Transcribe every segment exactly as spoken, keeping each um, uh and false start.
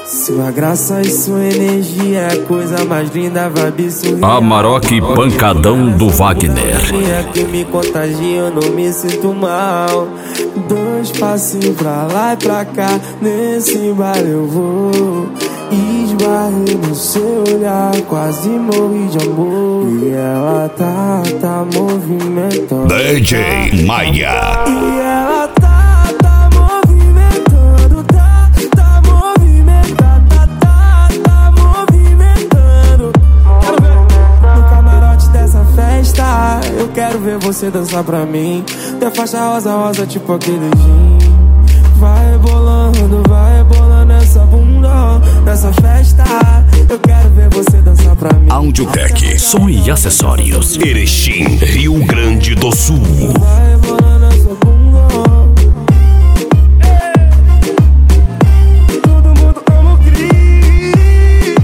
Sua graça e sua energia é a coisa mais linda, vibe surreal. Amarok Pancadão do Wagner. Que me contagia, eu não me sinto mal. Dois passinhos pra lá e pra cá, nesse bar eu vou. Esbarrei no seu olhar, quase morri de amor. E ela tá, tá movimentando. D J Maia. E ela tá, tá movimentando, tá, tá movimentando, tá, tá, tá movimentando. Quero ver no camarote dessa festa. Eu quero ver você dançar pra mim. Tem faixa rosa, rosa, tipo aquele gin. Vai bolando, vai bolando essa bunda nessa festa. Eu quero ver você dançar pra mim. Audiotec, Som e acessórios. Erechim, Rio Grande do Sul. Vai bolando essa bunda. Todo mundo ama o Cris.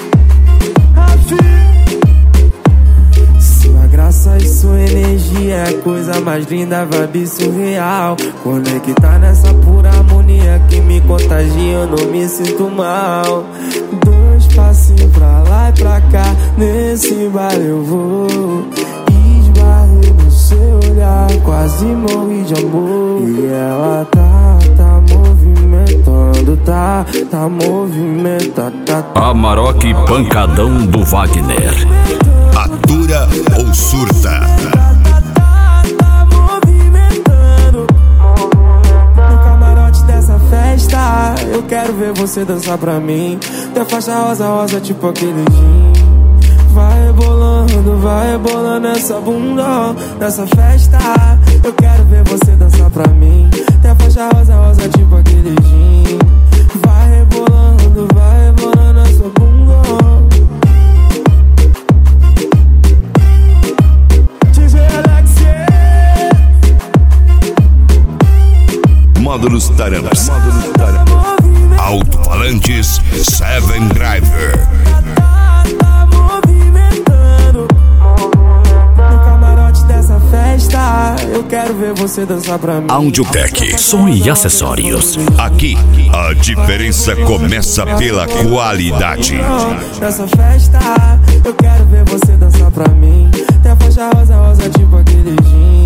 Sua graça e sua energia é a coisa mais linda, vibe surreal. Conectar nessa pura harmonia que me contagia, eu não me sinto mal. Dois passinhos pra lá e pra cá, nesse bar eu vou. Esbarrei no seu olhar, quase morri de amor. E ela tá, tá movimentando, tá, tá movimentando, tá, tá. Amarok Pancadão do Wagner. Atura ou surta? Eu quero ver você dançar pra mim. Tem faixa rosa, rosa, tipo aquele gin. Vai bolando, vai bolando essa bunda nessa festa. Eu quero ver você dançar pra mim. Tem faixa rosa, rosa, tipo aquele gin. Vai rebolando, vai rebolando essa bunda. D J Alexia. Módulos Taramps. Alto-falantes Seven Driver. Tá movimentando no camarote dessa festa. Eu quero ver você dançar pra mim. Audiotec, Som e acessórios. aqui a diferença começa pela qualidade. Nessa festa, eu quero ver você dançar pra mim. Tem a faixa rosa, rosa, tipo aquele gin.